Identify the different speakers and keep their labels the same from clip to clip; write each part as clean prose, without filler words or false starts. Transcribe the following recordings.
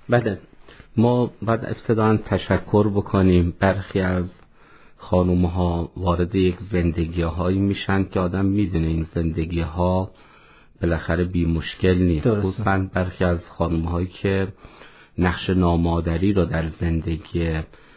Speaker 1: بله، ما باید ابتداً تشکر بکنیم. برخی از خانوم‌ها وارد یک زندگی‌هایی میشن که آدم میدونه این زندگی‌ها بالاخره بی مشکل نیست. خصوصاً برخی از خانوم‌هایی که نقش نامادری رو در زندگی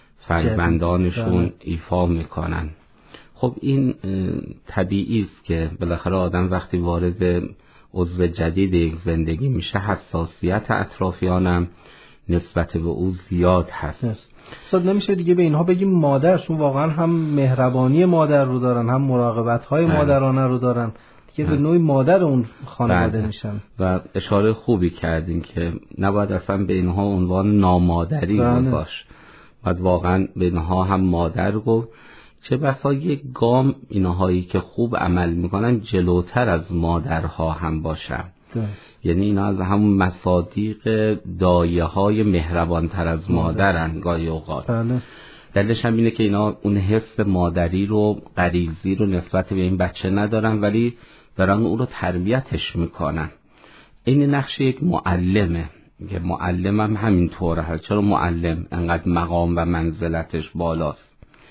Speaker 1: فرزندانشون ایفا میکنن. خب این طبیعی است که بالاخره آدم وقتی وارد عضو جدید یک زندگی میشه حساسیت اطرافیانم نسبت به او زیاد هست.
Speaker 2: نمیشه دیگه به اینها بگیم مادرشون واقعا هم مهربانی مادر رو دارن، هم مراقبت‌های مادرانه رو دارن که به نوعی مادر اون خانواده میشن.
Speaker 1: و اشاره خوبی کردین که نباید اصلا به اینها عنوان نامادری باشه، باید واقعا به اینها هم مادر گفت. چه بسا یک گام اینهایی که خوب عمل میکنن جلوتر از مادرها هم باشن. یعنی اینا از همون مصادیق دایه های مهربانتر از مادرن گاهی اوقات. دلیلش هم اینه که اینا اون حس مادری رو، غریزی رو نسبت به این بچه ندارن، ولی دارن او رو تربیتش میکنن. این نقش یک معلمه که معلم هم همینطوره هست. چرا معلم انقدر مقام و منزلتش بالاست؟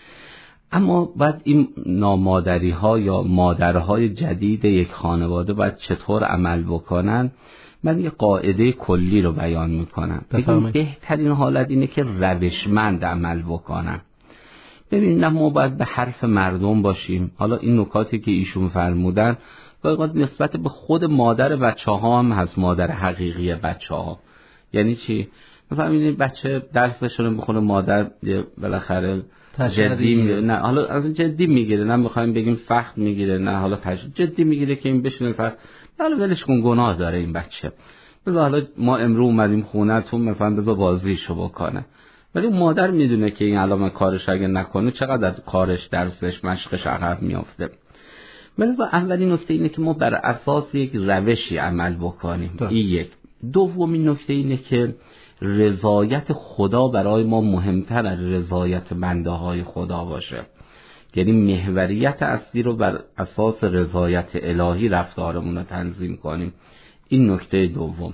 Speaker 1: اما بعد این نامادری ها یا مادرهای جدید یک خانواده باید چطور عمل بکنن؟ من یه قاعده کلی رو بیان میکنم. بهترین حالت اینه که روشمند عمل بکنن. ببین، ما باید به حرف مردم باشیم. حالا این نکاتی که ایشون فرمودن باید نسبت به خود مادر بچه ها هم هست، مادر حقیقی بچه ها. یعنی چی؟ مثلا این بچه درسش رو میخونه، مادر بالاخره جدی نه، حالا از جدی میگیره، نه میخوایم بگیم سخت میگیره، نه حالا جدی میگیره که این بشینه سخت، حالا ولش کن، گناه داره این بچه، بذار حالا ما امروز اومدیم خونه‌تون مثلا بذار بازیشو بکنه. ولی مادر میدونه که این علامه کارش اگه نکنه چقدر کارش، درسش، مشقش عقب میافته. ولی اولین نکته اینه که ما بر اساس یک روشی عمل بکنیم. این یک. دومین نکته اینه که رضایت خدا برای ما مهمتر از رضایت بنده های خدا باشه. یعنی محوریت اصلی رو بر اساس رضایت الهی رفتارمون رو تنظیم کنیم. این نکته دوم.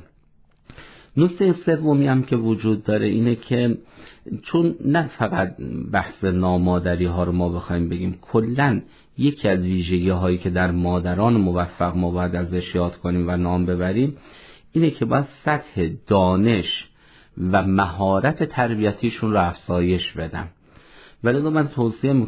Speaker 1: نکته سومی هم که وجود داره اینه که چون نه فقط بحث نامادری ها رو ما بخوایم بگیم، کلن یکی از ویژگی هایی که در مادران موفق ما باید ازش یاد کنیم و نام ببریم اینه که باید سطح دانش و مهارت تربیتیشون رو افزایش بدن. ولی من توصیه